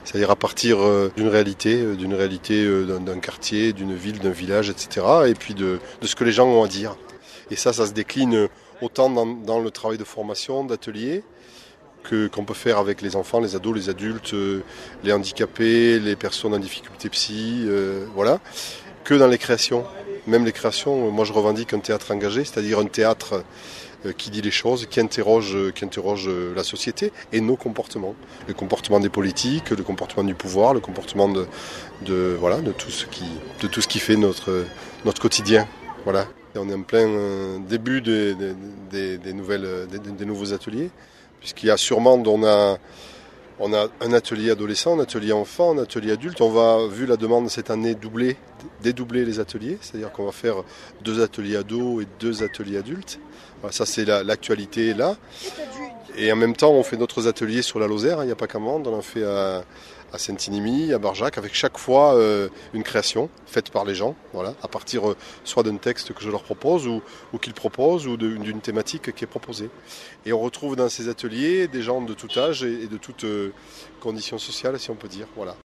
C'est-à-dire à partir d'une réalité d'un quartier, d'une ville, d'un village, etc. Et puis de ce que les gens ont à dire. Et ça se décline autant dans le travail de formation, d'atelier, qu'on peut faire avec les enfants, les ados, les adultes, les handicapés, les personnes en difficulté psy, voilà, que dans les créations. Même les créations, moi je revendique un théâtre engagé, c'est-à-dire un théâtre qui dit les choses, qui interroge la société et nos comportements. Le comportement des politiques, le comportement du pouvoir, le comportement de tout ce qui fait notre quotidien. Voilà. Et on est en plein début des nouveaux ateliers, puisqu'il y a sûrement, on a un atelier adolescent, un atelier enfant, un atelier adulte. On va, vu la demande cette année, dédoubler les ateliers, c'est-à-dire qu'on va faire 2 ateliers ados et 2 ateliers adultes. Voilà, ça c'est l'actualité là. Et en même temps, on fait d'autres ateliers sur la Lozère, il n'y a pas qu'à Mende, on en fait à Saint-Inimy, à Barjac, avec chaque fois une création faite par les gens, voilà, à partir soit d'un texte que je leur propose ou qu'ils proposent ou d'une thématique qui est proposée. Et on retrouve dans ces ateliers des gens de tout âge et de toutes conditions sociales, si on peut dire. Voilà.